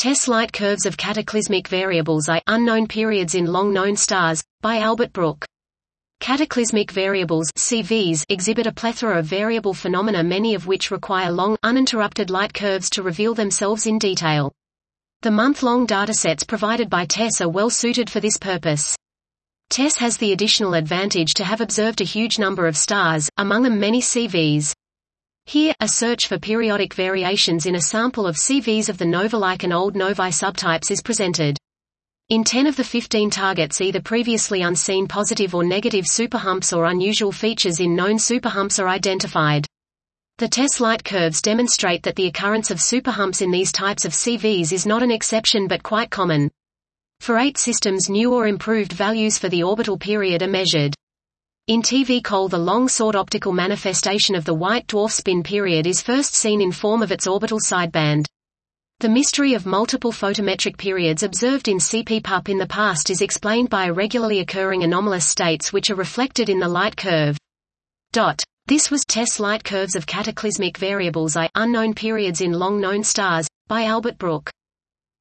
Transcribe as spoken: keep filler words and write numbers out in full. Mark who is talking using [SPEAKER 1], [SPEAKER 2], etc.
[SPEAKER 1] TESS light curves of cataclysmic variables I, unknown periods in long-known stars, by Albert Brooke. Cataclysmic variables C Vs exhibit a plethora of variable phenomena, many of which require long, uninterrupted light curves to reveal themselves in detail. The month-long datasets provided by TESS are well suited for this purpose. TESS has the additional advantage to have observed a huge number of stars, among them many C Vs. Here, a search for periodic variations in a sample of C Vs of the nova-like and old novae subtypes is presented. In ten of the fifteen targets, either previously unseen positive or negative superhumps or unusual features in known superhumps are identified. The TESS light curves demonstrate that the occurrence of superhumps in these types of C Vs is not an exception but quite common. For eight systems, new or improved values for the orbital period are measured. In T V Col, the long-sought optical manifestation of the white dwarf spin period is first seen in form of its orbital sideband. The mystery of multiple photometric periods observed in C P P U P in the past is explained by irregularly occurring anomalous states which are reflected in the light curve. Dot. This was TESS light curves of cataclysmic variables I, unknown periods in long-known stars, by Albert Brooke.